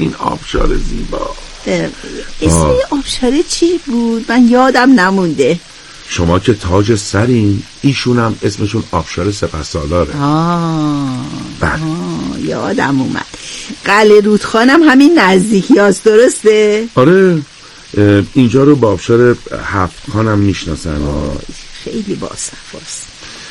این آبشار زیبا. اسم آبشاره چی بود؟ من یادم نمونده. شما که تاج سرین، ایشونم اسمشون آبشار سپهسالاره. یادم اومد. قلعه رودخانم همین نزدیکی هست، درسته؟ آره، اینجا رو با آبشار هفتخانم میشناسن. خیلی باصفاست.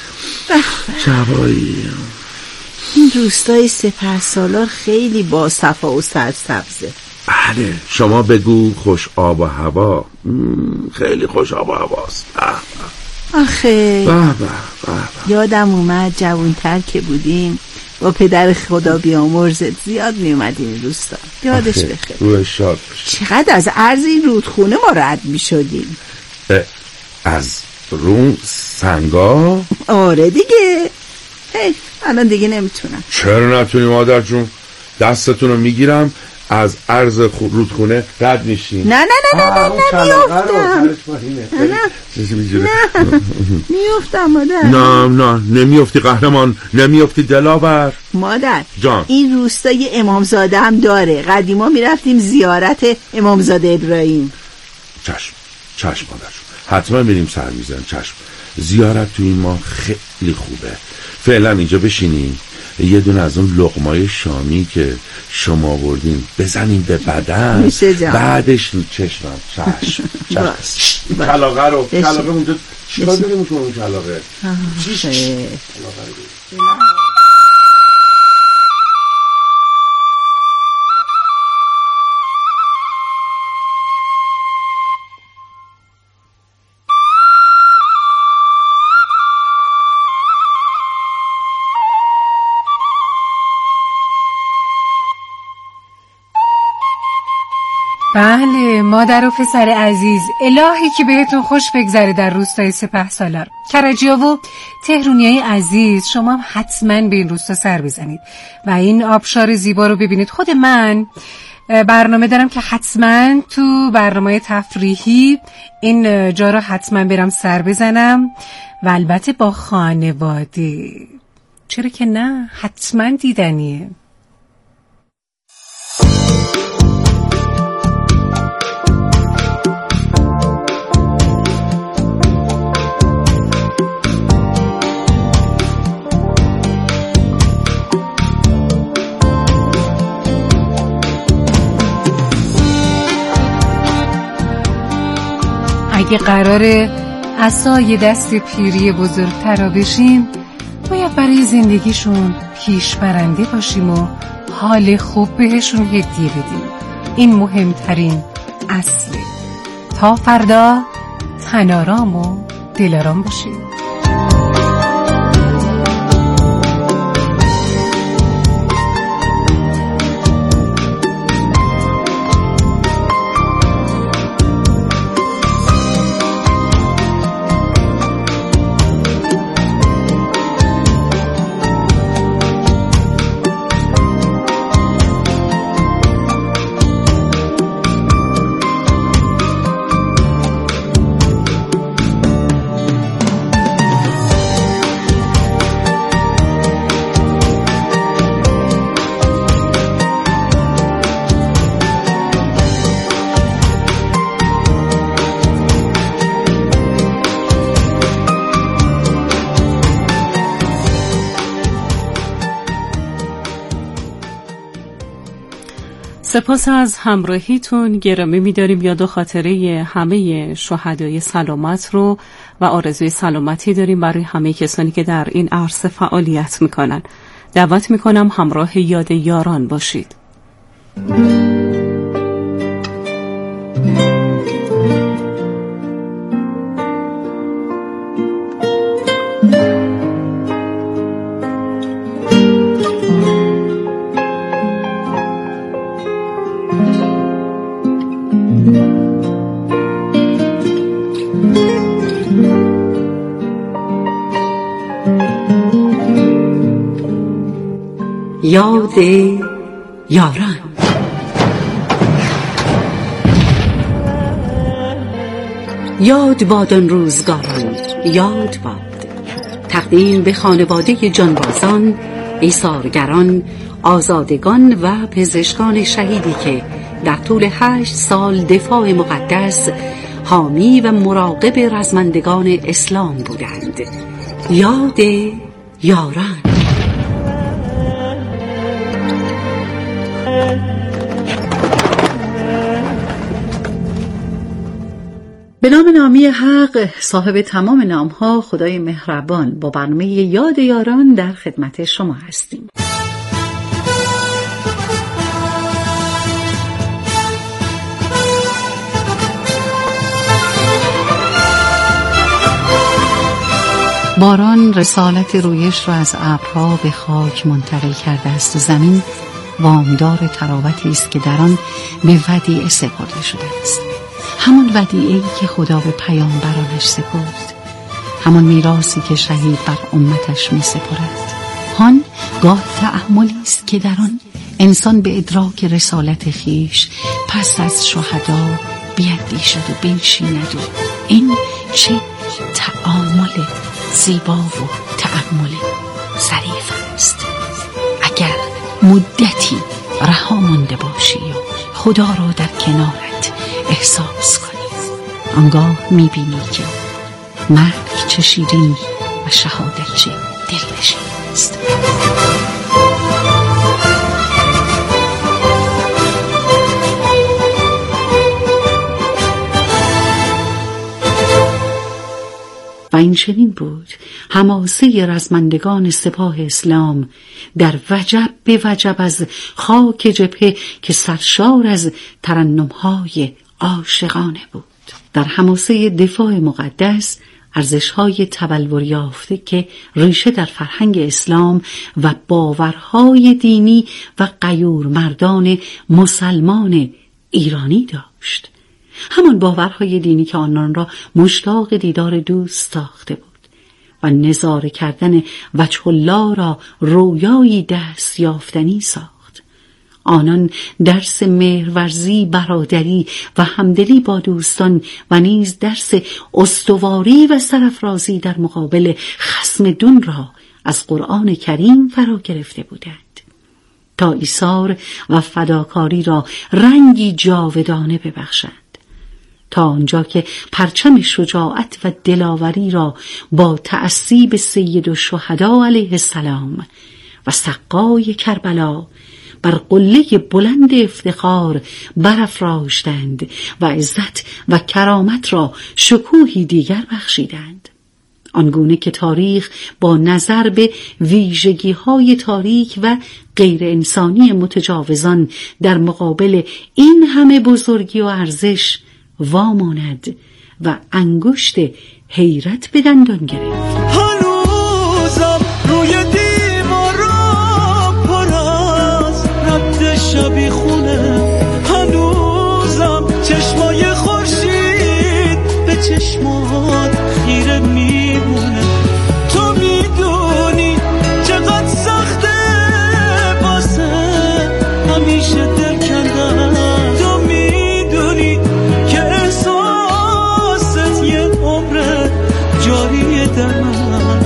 شبایی این روستای سپهسالار خیلی باصفا و سرسبزه. بله، شما بگو خوش آب و هوا. خیلی خوش آب و هواست. آخه یادم اومد جوانتر که بودیم با پدر خدا بیامرزت زیاد میومدیم این روستا. یادش بخیر. روح شاد. چقدر از عرض این رودخونه ما رد میشدیم. از رو سنگا؟ آره دیگه. الان دیگه نمیتونم. چرا نتونی مادر جون؟ دستتون رو میگیرم، از عرض رودخونه رد میشین. نه میافتم مادر. نه نمیافتی قهرمان، نمیافتی دلاور. مادر جان، این روستای امامزاده هم داره. قدیما میرفتیم زیارت امامزاده ابراهیم. چشم مادر جون، حتما میریم سر میزن. چشم، زیارت تو این ماه خیلی خوبه. فعلا اینجا بشینیم، یه دونه از اون لقمای شامی که شما بردین بزنیم به بدن، بعدش رو چشمم. چشم کلاغه اونجا چیکار داریم میکنم؟ اون کلاغه بله مادر و پسر عزیز، الهی که بهتون خوش بگذره در روستای سپهسالار. کرجیا و تهرونیای عزیز، شما هم حتما به این روستا سر بزنید و این آبشار زیبا رو ببینید. خود من برنامه دارم که حتما تو برنامه تفریحی این جا رو حتما برم سر بزنم و البته با خانواده. چرا که نه، حتما دیدنیه. اگه قراره عصای دست پیری بزرگتر را بشیم، باید برای زندگیشون پیش برنده باشیم و حال خوب بهشون هدیه بدیم. این مهمترین اصله. تا فردا تنارام و دلارام باشیم. سپاس از همراهیتون. گرامی می‌داریم یاد و خاطره همه شهدای سلامت رو و آرزوی سلامتی داریم برای همه کسانی که در این عرصه فعالیت می‌کنن. دعوت می‌کنم همراه یاد یاران باشید. یاد یاران. یاد باد آن روزگاران، یاد باد. تقدیم به خانواده جانبازان ایثارگران، آزادگان و پزشکان شهیدی که در طول 8 سال دفاع مقدس حامی و مراقب رزمندگان اسلام بودند. یاد یاران. به نام نامی حق، صاحب تمام نامها، خدای مهربان، با برنامه یاد یاران در خدمت شما هستیم. باران رسالت رویش را از ابرها به خاک منتقل کرده است و زمین وامدار تراوتی است که در آن به ودیعه سپرده شده است. همان ودیعه‌ای که خدا به پیامبرانش سپرد، همان میراثی که شهید بر امتش می سپرد. هان گاه تأملی است که در آن انسان به ادراک رسالت خیش پس از شهدا بیندیشد و بنشیند و این چه تأمل زیبا و تأمل ظریف است. اگر مدتی رها مانده باشی و خدا را در کنارت احساس کنی، آنگاه میبینی که مرگ چه شیرین و شهادت چه دلنشین است. و این چنین بود حماسه رزمندگان سپاه اسلام در وجب به وجب از خاک جبهه که سرشار از ترنم‌های عاشقانه بود. در حماسه دفاع مقدس ارزش‌های تبلور یافته که ریشه در فرهنگ اسلام و باورهای دینی و غیور مردان مسلمان ایرانی داشت. همان باورهای دینی که آنان را مشتاق دیدار دوست ساخته بود و نظاره کردن وجه الله را رویایی دست یافتنی ساخت. آنان درس مهرورزی، برادری و همدلی با دوستان و نیز درس استواری و سرافرازی در مقابل خصم دون را از قرآن کریم فرا گرفته بودند تا ایثار و فداکاری را رنگی جاودانه ببخشند، تا آنجا که پرچم شجاعت و دلاوری را با تأسی به سید الشهدا علیه السلام و سقای کربلا بر قله بلند افتخار برافراشتند و عزت و کرامت را شکوهی دیگر بخشیدند. آنگونه که تاریخ با نظر به ویژگی‌های تاریک و غیر انسانی متجاوزان در مقابل این همه بزرگی و ارزش واماند و انگشت حیرت به دندان گرفت. هنوزم روی دیوارا پر از رد شبیخونه، هنوزم چشمای خورشید به چشمات خیره میمونه. تو میدونی چقدر سخته واسه همیشه دل کندن، تو میدونی که احساست یه عمر جاریه در من.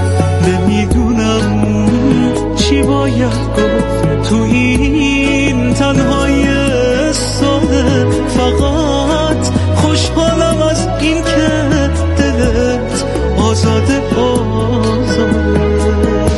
نمیدونم چی باید گفت تو این تنهای ساده، فقط خوشحالم از این که دلت آزاده آزاده.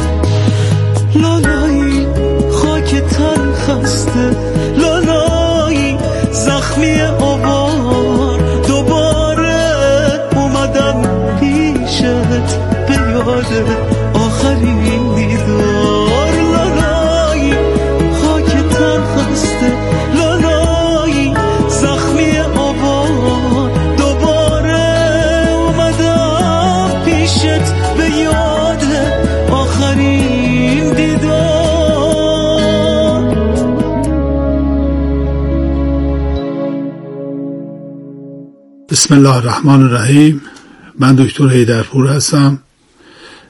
لالایی خاک تن خسته، لالایی زخمی آوار، دوباره اومدم پیشت به یاد آخرین دیدار. لالایی خاک تن خسته، لالایی زخمی آوار، دوباره اومدم پیشت به یاد آخرین دیدار. بسم الله الرحمن الرحیم. من دکتر حیدرپور هستم،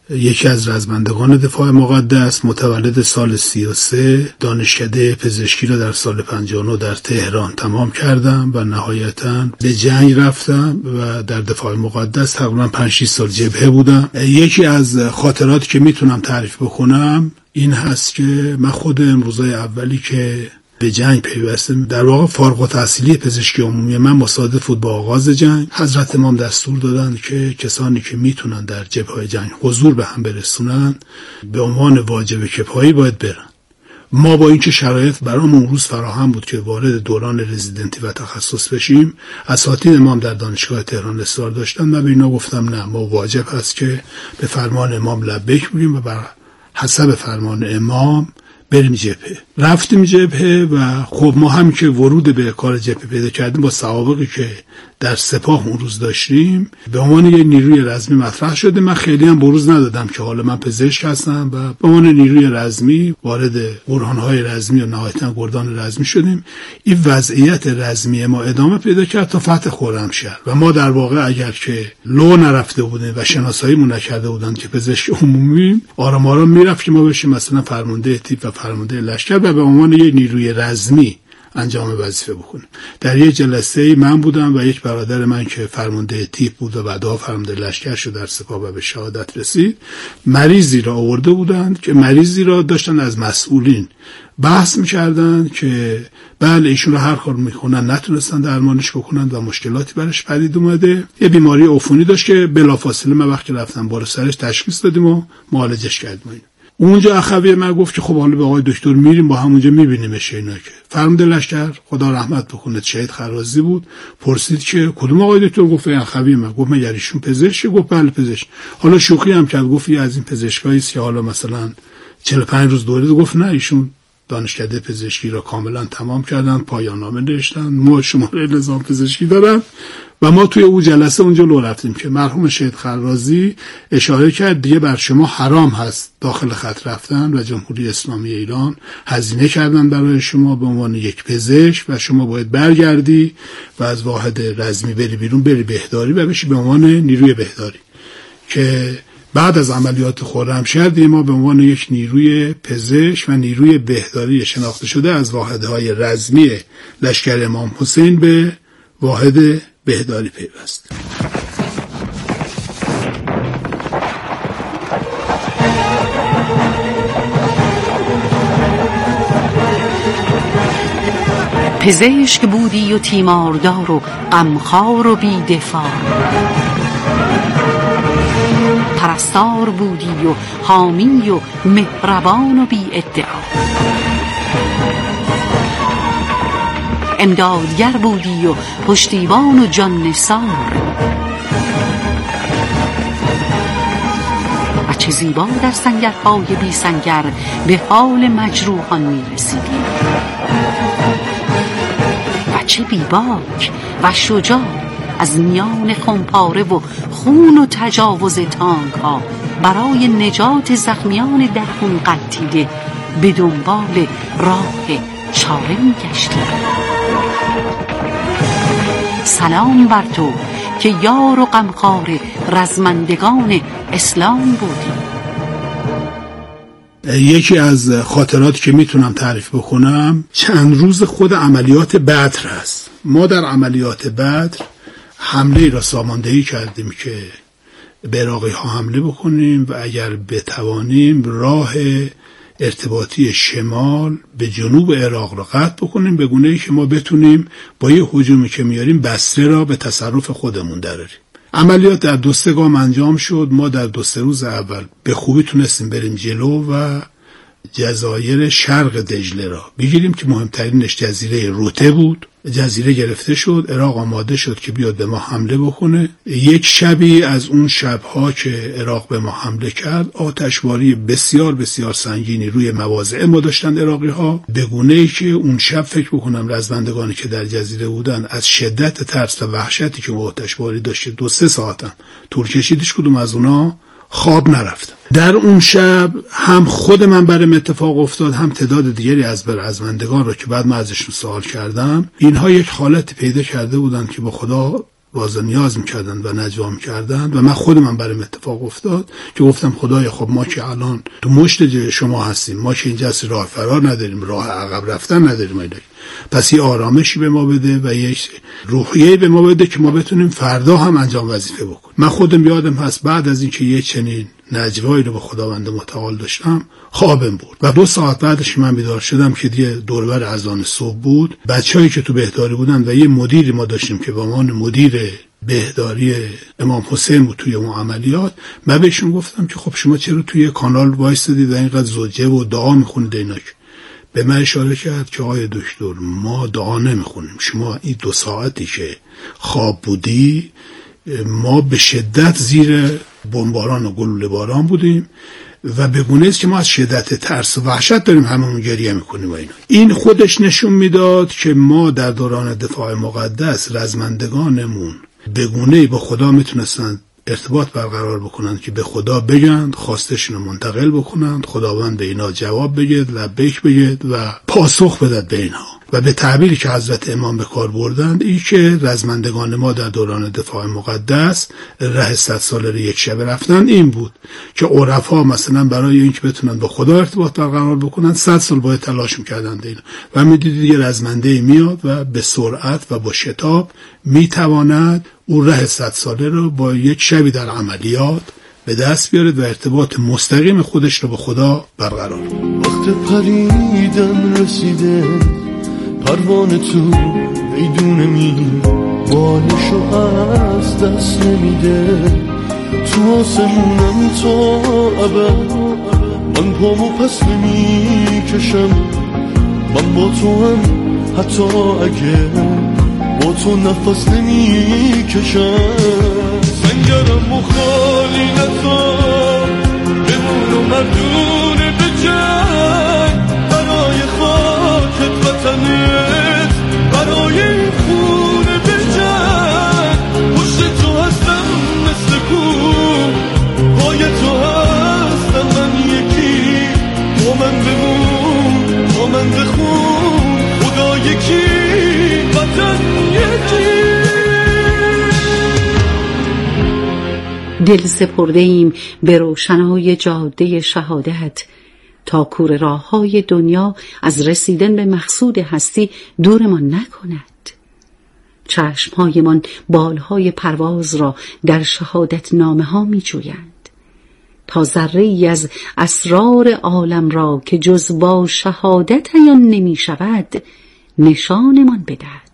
یکی از رزمندگان دفاع مقدس، متولد سال 33، دانشکده پزشکی را در سال 59 در تهران تمام کردم و نهایتاً به جنگ رفتم و در دفاع مقدس تقریباً 5-6 سال جبهه بودم. یکی از خاطراتی که میتونم تعریف بکنم این هست که من خود روزای اولی که به جنگ پیوستم، در واقع فارغ التحصیلی پزشکی عمومی من مصادف بود با آغاز جنگ. حضرت امام دستور دادن که کسانی که میتونن در جبهه جنگ حضور به هم برسونن به عنوان واجب کفایی باید برن. ما با اینکه شرایط برامون روز فراهم بود که وارد دوران رزیدنتی و تخصص بشیم، اساتید امام در دانشگاه تهران اصرار داشتن. من به اینا گفتم نه، ما واجب هست که به فرمان امام لبیک بگیم و بر حسب فرمان امام بریم جبهه. رفتیم جبهه و خب ما هم که ورود به کار جبهه پیدا کردیم با سوابقی که در سپاه اون روز داشتیم به عنوان یه نیروی رزمی مطرح شده. من خیلی هم بروز ندادم که حالا من پزشک هستم و به عنوان نیروی رزمی وارد برهانهای رزمی و نهایتاً گردان رزمی شدیم. این وضعیت رزمی ما ادامه پیدا کرد تا فتح خرمشهر و ما در واقع اگر که لو نرفته بودیم و شناساییمون نکرده بودن که پزشک عمومی، آرام آرام میرفت که ما بشیم مثلا فرمانده تیپ و فرمانده لشکر و به عنوان یک نیروی رزمی انجام وظیفه بکنیم. در یک جلسه من بودم و یک برادر من که فرمانده تیپ بود و بعدها فرمانده لشکر شد در سپاه و به شهادت رسید، مریضی را آورده بودند که مریضی را داشتن از مسئولین بحث می‌کردن که بله ایشون رو هر کار میکنن نتونستن درمانش بکنن و مشکلاتی برش پدید اومده. یه بیماری عفونی داشت که بلافاصله من وقتی رفتم بالا سرش تشخیص دادیم و معالجش کردیم. اونجا اخوی من گفت که خب حالا به آقای دکتر میریم با همونجا میبینیمش. اینا که فرمانده لشکر خدا رحمت بکنه شهید خرازی بود، پرسید که کدوم آقای دکتر؟ گفت اخوی من. گفت مگر ایشون پزشک؟ گفت بله پزشک. حالا شوخی هم کرد، گفت از این پزشکایی است که حالا مثلا 45 روز دوره. گفت نه، ایشون دانشکده پزشکی را کاملا تمام کردن، پایان نامه نوشتن، ما شماره نظام پزشکی دارن. و ما توی اون جلسه اونجا لو رفتیم که مرحوم شهید خرازی اشاره کرد دیگه بر شما حرام هست داخل خط رفتن و جمهوری اسلامی ایران هزینه کردن برای شما به عنوان یک پزشک و شما باید برگردی و از واحد رزمی بری بیرون، بری بهداری و بشی به عنوان نیروی بهداری. که بعد از عملیات خرمشهر ما به عنوان یک نیروی پزشک و نیروی بهداری شناخته شده از واحدهای رزمی لشکر امام حسین به واحد بهداری پیوست. پزشک بودی و تیماردار و غمخوار و بی‌دفاع، پرستار بودی و حامی و مهربان و بی ادعا، امدادگر بودی و پشتیبان و جان نثار. و چه زیبا در سنگرهای بی سنگر به حال مجروحان می رسیدی. و چه بیباک و شجاع از میان خمپاره و خون و تجاوز تانک ها برای نجات زخمیان در خون قلتیده به دنبال راه چاره می گشتی. سلام بر تو که یار و غمخوار رزمندگان اسلام بودی. یکی از خاطراتی که میتونم تعریف بکنم چند روز خود عملیات بدر هست. ما در عملیات بدر حمله را ساماندهی کردیم که به عراقی ها حمله بکنیم و اگر بتوانیم راه ارتباطی شمال به جنوب عراق را قطع بکنیم به گونه‌ای که ما بتونیم با یه هجومی که میاریم بصره را به تصرف خودمون دراریم. عملیات در 2-3 گام انجام شد. ما در 2-3 روز اول به خوبی تونستیم بریم جلو و جزایر شرق دجله را بگیریم که مهمترینش جزیره روته بود. جزیره گرفته شد، عراق آماده شد که بیاد به ما حمله بکنه. یک شبی از اون شبها که عراق به ما حمله کرد آتشباری بسیار بسیار سنگینی روی مواضع ما داشتن عراقی ها، به گونه‌ای که اون شب فکر بکنم رزمندگانی که در جزیره بودن از شدت ترس و وحشتی که آتشباری داشت 2-3 ساعتم طول کشیدش کدوم از اونا خواب نرفتم. در اون شب هم خود من برام اتفاق افتاد، هم تعداد دیگری از رزمندگان رو که بعد من ازشون سوال کردم، اینها یک حالتی پیدا کرده بودن که با خدا واز نیاز میکردن و نجوا میکردن و من خودم برام اتفاق افتاد که گفتم خدایا خب ما که الان تو مشت شما هستیم، ما که اینجا راه فرار نداریم، راه عقب رفتن نداریم، پس یه آرامشی به ما بده و یه روحیه به ما بده که ما بتونیم فردا هم انجام وظیفه بکنیم. من خودم یادم هست بعد از اینکه یه چنین نجوایی رو به خداوند متعال داشتم خوابم برد و 2 ساعت بعدش من بیدار شدم که دیگه دوربر اذان صبح بود. بچه‌ای که تو بهداری بودن و یه مدیری ما داشتیم که به عنوان مدیر بهداری امام حسین بود توی اون عملیات، من بهشون گفتم که خب شما چرا توی کانال وایسادید و اینقدر زوجه و دعا میخونید اینا؟ به من اشاره کرد که آقای دکتر ما دعا نمیخونیم، شما این 2 ساعتی که خواب بودی ما به شدت زیر بمباران و گلوله باران بودیم و به گونه است که ما از شدت ترس و وحشت داریم هممون گریه میکنیم و اینا. این خودش نشون میداد که ما در دوران دفاع مقدس رزمندگانمون به گونه‌ای با خدا میتونستن ارتباط برقرار بکنن که به خدا بگن، خواستشون رو منتقل بکنن، خداوند به اینا جواب بگید، لبیک بگید و پاسخ بدهد به اینها. و به تعبیری که حضرت امام به کار بردند این که رزمندگان ما در دوران دفاع مقدس ره 100 ساله رو یک شبه رفتن این بود که عرفا مثلا برای اینکه بتونن با خدا ارتباط برقرار بکنن 100 سال باید تلاش میکردند اینا. و میدیدید یه رزمنده میاد و به سرعت و با شتاب میتواند اون ره 100 ساله رو با یک شبی در عملیات به دست بیارد و ارتباط مستقیم خودش رو با خدا برقرار کنه. وقت پریدن رسیده پروانه تو میدونه می بالشو از دست نمیده تو آسمونم تا ابد من پامو پس نمیکشم من با تو هم حتی اگه با تو نفس نمیکشم سنگرم و خالی نزار بمونو مردونه به جنگ برای خاکت وطنت برای این خونه به جنگ پشت تو هستم مثل کوه پای تو هستم من یکی با من بمون با من بخون خدا یکی وطن یکی. دل سپرده ایم به روشنای جاده شهادت تا کور راه‌های دنیا از رسیدن به مقصود هستی دورمان نکند. چشم‌هایمان بالهای پرواز را در شهادت نامه‌ها می‌جویند تا ذره‌ای از اسرار عالم را که جز با شهادت عیان نمی‌شود نشانمان بدهد.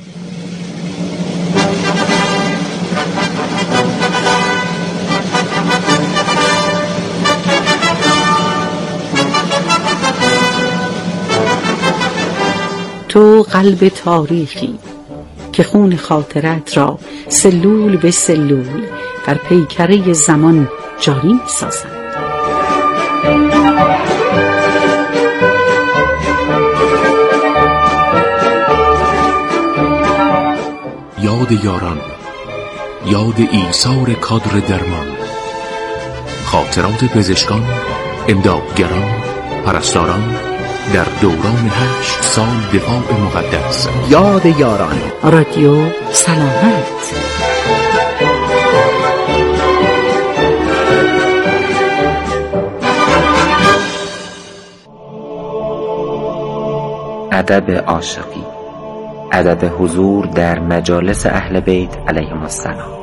تو قلب تاریخی که خون خاطرت را سلول به سلول در پیکره زمان جاری می‌سازند. یاد یاران، یاد ایثار کادر درمان، خاطرات پزشکان، امدادگران، پرستاران در دوران 8 سال دفاع مقدس. یاد یاران. رادیو سلامت. ادب عاشقی، ادب حضور در مجالس اهل بیت علیهم السلام.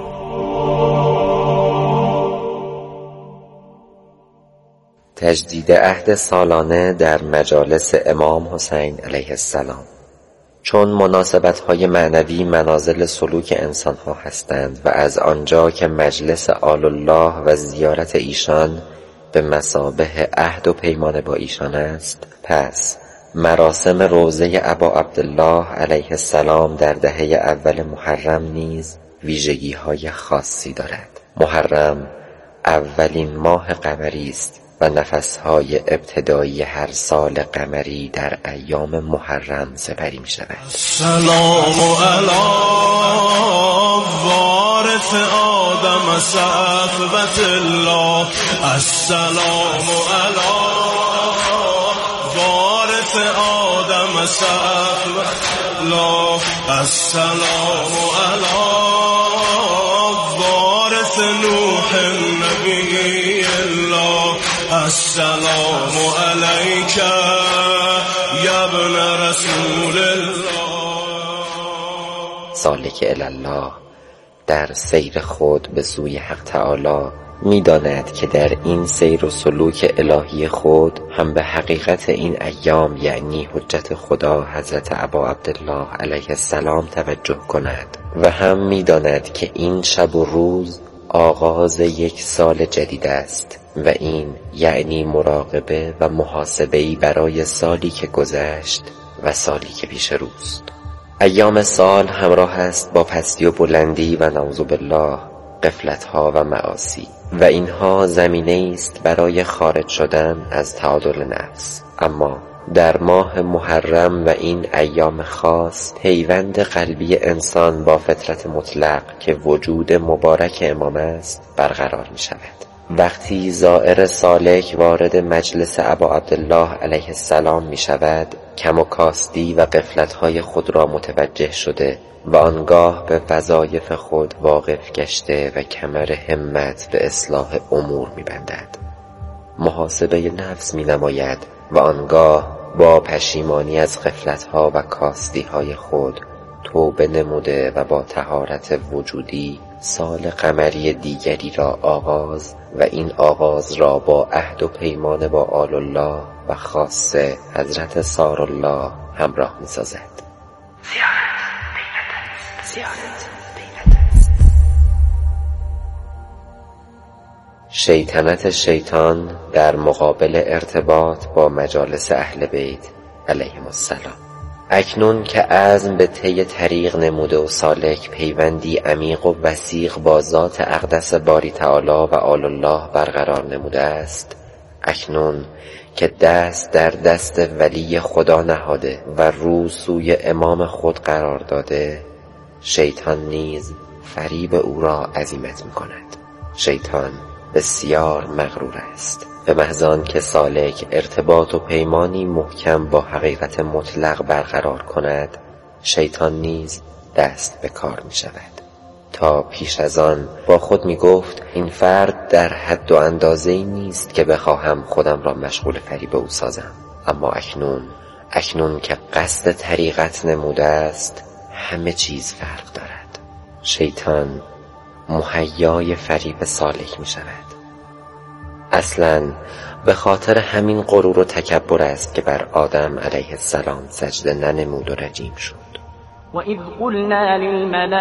تجدید عهد سالانه در مجالس امام حسین علیه السلام. چون مناسبت‌های معنوی منازل سلوک انسان‌ها هستند و از آنجا که مجلس آل الله و زیارت ایشان به مثابه عهد و پیمان با ایشان است، پس مراسم روضه ابا عبدالله علیه السلام در دهه اول محرم نیز ویژگی‌های خاصی دارد. محرم اولین ماه قمری است و نفسهای ابتدایی هر سال قمری در ایام محرم سپری می شود. سلام علی وارث آدم صحبت الله، السلام علی وارث آدم صحبت الله السلام علی وارث نوح نبی الله السلام علیک یا ابن رسول الله. سالک الله در سیر خود به سوی حق تعالی می‌داند که در این سیر و سلوک الهی خود هم به حقیقت این ایام یعنی حجت خدا حضرت ابا عبدالله علیه السلام توجه کند و هم می‌داند که این شب و روز آغاز یک سال جدید است و این یعنی مراقبه و محاسبه‌ای برای سالی که گذشت و سالی که پیش روست. ایام سال همراه است با پستی و بلندی و نعوذ بالله غفلت‌ها و معاصی و اینها زمینه است برای خارج شدن از تعادل نفس. اما در ماه محرم و این ایام خاص پیوند قلبی انسان با فطرت مطلق که وجود مبارک امام است برقرار می شود. وقتی زائر سالک وارد مجلس ابا عبدالله علیه السلام می شود کم و کاستی و غفلت‌های خود را متوجه شده و آنگاه به وظایف خود واقف گشته و کمر همت به اصلاح امور می بندد. محاسبه نفس می نماید و آنگاه با پشیمانی از غفلت‌ها و کاستی‌های خود توبه نموده و با طهارت وجودی سال قمری دیگری را آغاز و این آغاز را با عهد و پیمان با آل الله و خاصه حضرت سار الله همراه می سازد. شیطنت شیطان در مقابل ارتباط با مجالس اهل بیت علیهم السلام. اکنون که عزم به طی طریق نموده و سالک پیوندی عمیق و وثیق با ذات اقدس باری تعالی و آل الله برقرار نموده است، اکنون که دست در دست ولی خدا نهاده و رو سوی امام خود قرار داده، شیطان نیز فریب او را عزیمت می کند. شیطان بسیار مغرور است. به محض آن که سالک ارتباط و پیمانی محکم با حقیقت مطلق برقرار کند، شیطان نیز دست به کار می شود. تا پیش از آن با خود می گفت این فرد در حد و اندازه‌ای نیست که بخواهم خودم را مشغول فریب او سازم. اما اکنون که قصد طریقت نموده است، همه چیز فرق دارد. شیطان مهیای فریب سالک می شود. اصلاً به خاطر همین غرور و تکبر است که بر آدم علیه السلام سجده ننمود و رجیم شد. وَإِذْ قُلْنَا لِلْمَلَائِكَةِ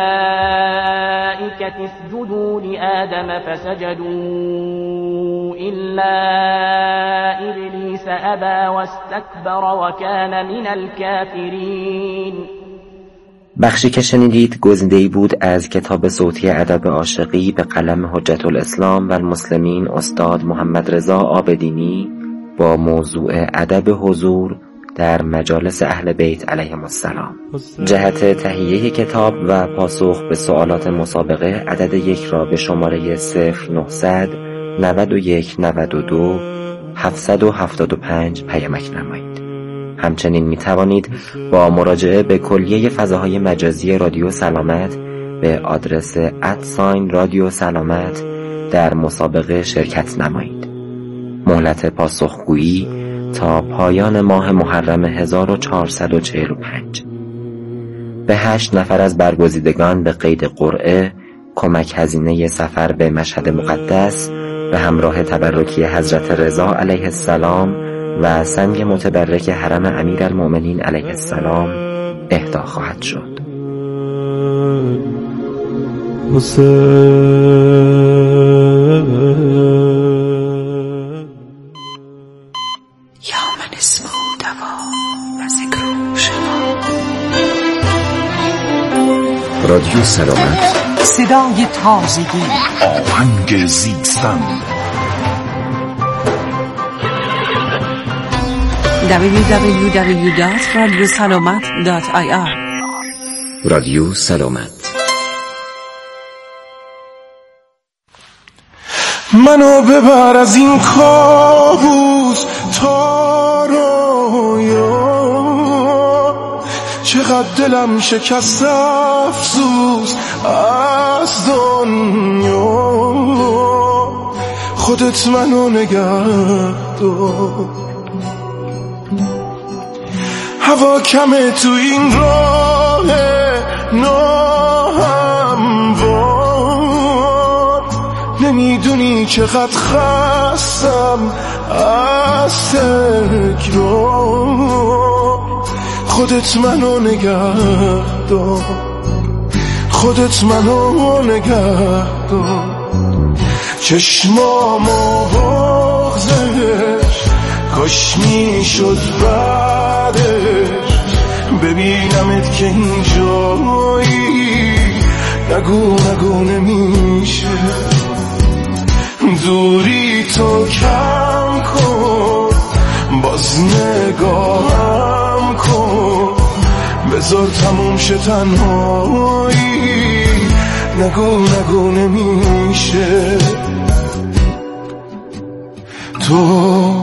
اسْجُدُوا لِآدَمَ فَسَجَدُوا إِلَّا إِبْلِيسَ أَبَى وَاسْتَكْبَرَ وَكَانَ مِنَ الْكَافِرِينَ. بخشی که شنیدید گزیده‌ای بود از کتاب صوتی ادب عاشقی به قلم حجت الاسلام و المسلمین استاد محمد رضا عابدینی با موضوع ادب حضور در مجالس اهل بیت علیهم السلام. جهت تهیه کتاب و پاسخ به سوالات مسابقه عدد 1 را به شماره 0900 91 92 775 پیامک نمایید. همچنین می توانید با مراجعه به کلیه فضاهای مجازی رادیو سلامت به آدرس @رادیو سلامت در مسابقه شرکت نمایید. مهلت پاسخگویی تا پایان ماه محرم 1445. به 8 نفر از برگزیدگان به قید قرعه کمک هزینه سفر به مشهد مقدس به همراه تبرکی حضرت رضا علیه السلام و سنگ متبرک حرم امیرالمؤمنین علیه السلام اهدا خواهد شد. یا من اسمه دوا و ذکر شفا. رادیو سلامت، صدای تازگی، آهنگ زیستن. www.radiosalamat.ir. رادیو سلامت. منو ببر از این کابوس تا رویا، چه چقدر دلم شکست افسوس از دنیا، خودت منو نگه دار. هوا کمه تو این راه ناهموار، نمیدونی چقدر خستم از تکرار. خودت منو نگه دار، خودت منو نگه دار. چشمامو بغزش کاش میشد بعدش ببینمت که اینجایی، نگو نگو نمیشه. دوری تو کم کن، باز نگاهم کن، بذار تموم شه تنهایی، نگو نگو نمیشه. تو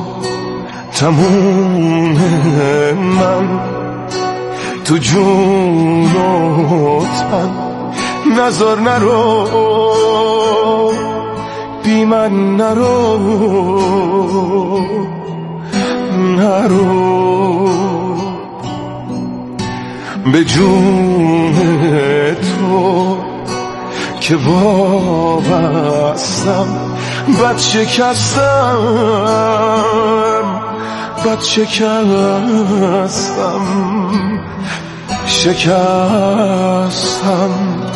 تموم من، تو جون و تن، نذار نرو بی من، نرو نرو. به جون تو که وابستم، بد شکستم، بد شکستم، شکستم.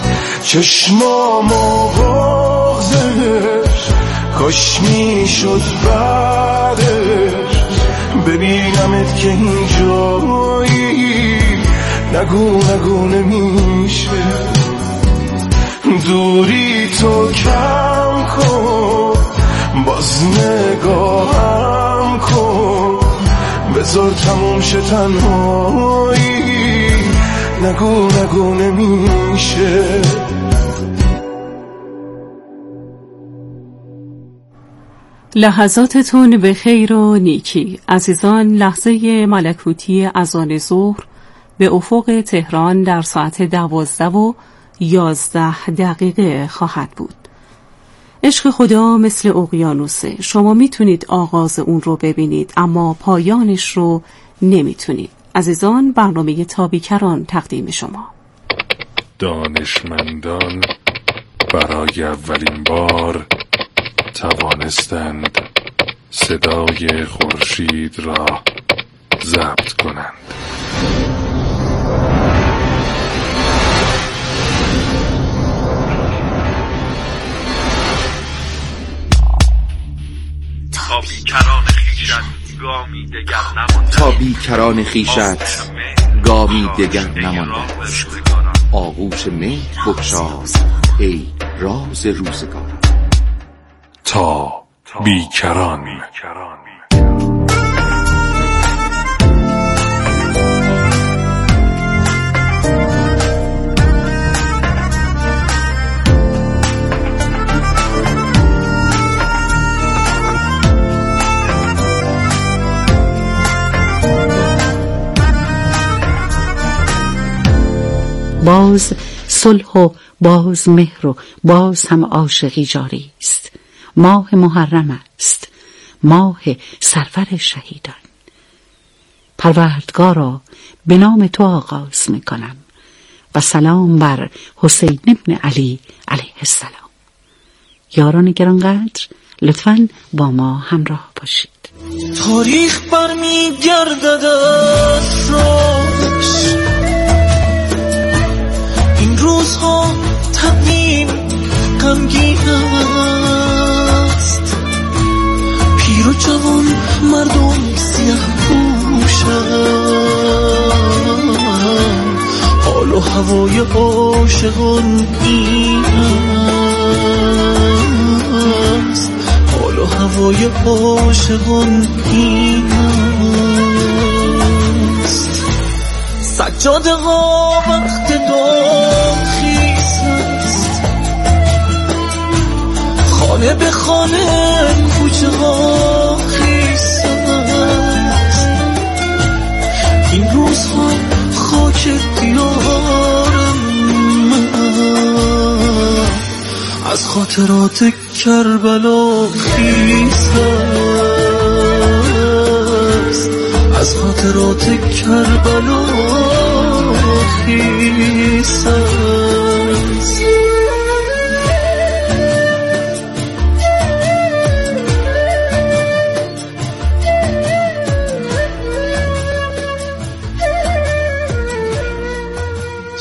چشمامو بغزش کاش میشد بعدش ببینمت که اینجایی، نگو نگو نمیشه. دوری تو کم کن، باز نگاهم کن، بذار تموم شه تنهایی، نگو نگو نمیشه. لحظاتتون به خیر و نیکی. عزیزان، لحظه ملکوتی اذان ظهر به افق تهران در ساعت 12:11 خواهد بود. عشق خدا مثل اقیانوسه، شما میتونید آغاز اون رو ببینید اما پایانش رو نمیتونید. عزیزان، برنامه تابیکران تقدیم شما. دانشمندان برای اولین بار توانستند صدای خورشید را ضبط کنند. تا بیکران خیشت گامی دگر نمانده، آغوش مهر بگشای ای راز روزگار. تا بیکران. باز صلح و باز مهر و باز هم عاشقی جاری است. ماه محرم است، ماه سرور شهیدان. پروردگارا، به نام تو آغاز میکنم و سلام بر حسین ابن علی علیه السلام. یاران گرانقدر، لطفاً با ما همراه باشید. تاریخ برمیگردد از راش، این روزها تمیم غمگین است. پیر و جوان، مردم سیاه پوشند، حال و هوای عاشقان این است. حال و هوای عاشقان این است. سجاده ها وقت داخیز است، خانه به خانه کوچه ها خیز است. این روزها خاک خاطرات کربلا خیز است، از خاطرات کربلا خیز